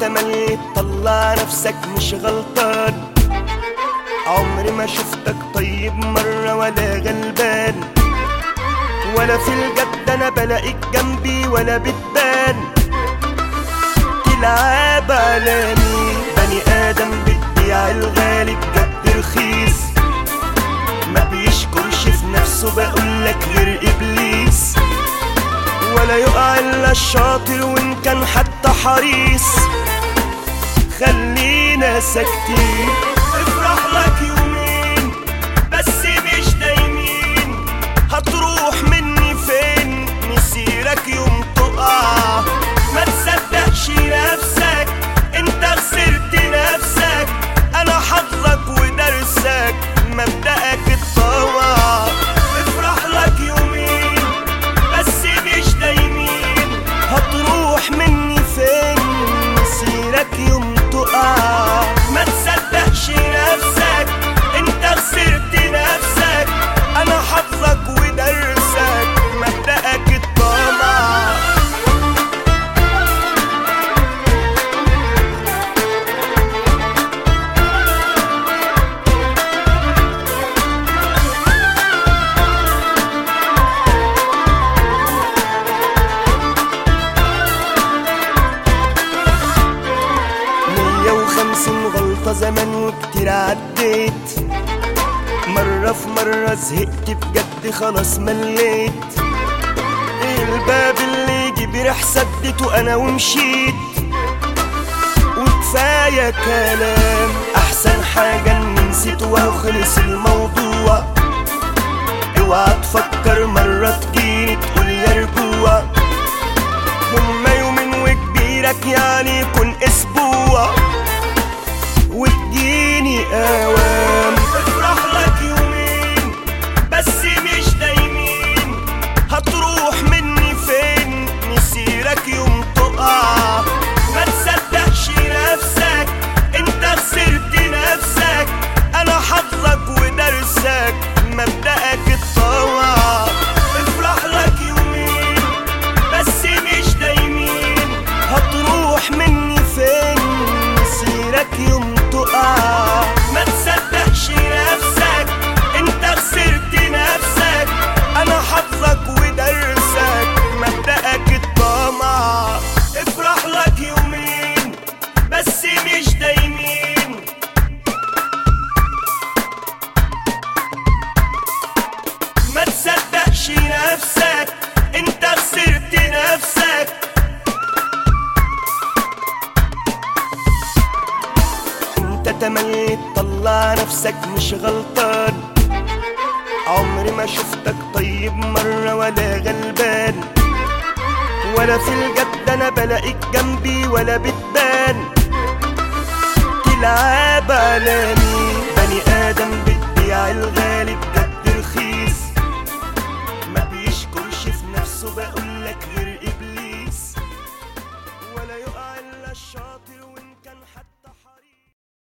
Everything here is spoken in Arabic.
تملي تطلع نفسك مش غلطان. عمري ما شفتك طيب مرة ولا غلبان، ولا في الجد انا بلاقيك جنبي ولا بتبان. تلعب علاني بني ادم بتبيع الغالي بجد رخيص، ما بيشكرش في نفسه بقولك غير ابليس. ولا يقع الا الشاطر وان كان حتى حريص. خلينا ساكتين افرح لك يومين بس مش دايمين، هتروح مني فين مسيرك يوم تقع. ما تصدقش نفسك انت خسرت نفسك، انا حظك ودرسك مبدأك الطمع. افرح لك يومين بس مش دايمين، هتروح مني فين مسيرك يوم تقع. ما تصدقش نفسك انت خسرت نفسك، انا حظك ودرسك مبدأك الطمع. غلطة زمان وكتير عديت، مرة في مرة زهقت بجد خلاص مليت. الباب اللي يجي ريح سدته انا ومشيت، وكفاية كلام احسن حاجة اني نسيت وخلص الموضوع. اوعى تفكر مرة تجيني تقول يا رجوع، هما يومين وكبيرك يعني يكون اسبوع وتجيني اوام. افرح لك يومين بس مش دايمين، هتروح مني فين مسيرك يوم تقع. ما تصدقش نفسك انت خسرت نفسك، انا حظك ودرسك مبدأك الطمع. افرح لك يومين بس مش دايمين، هتروح مني فين مسيرك يوم تقع. ما تصدقش نفسك انت خسرت نفسك، انا حظك ودرسك مبدأك الطمع. افرح لك يومين بس مش دايمين، ما تصدقش نفسك انت خسرت نفسك. تملي تطلع نفسك مش غلطان. عمري ما شفتك طيب مرة ولا غلبان، ولا في الجد انا بلاقيك جنبي ولا بتبان. تلعب علاني بني ادم بتبيع الغالي